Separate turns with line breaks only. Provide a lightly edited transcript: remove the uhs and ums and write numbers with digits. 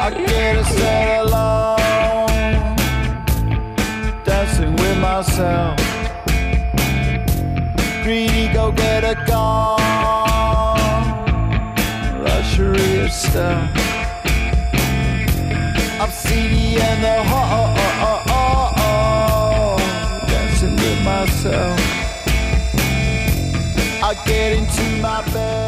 I get a set alone, dancing with myself. Greedy go-getter gone, luxury of stuff. I'm seedy and the dancing with myself. I get into my bed.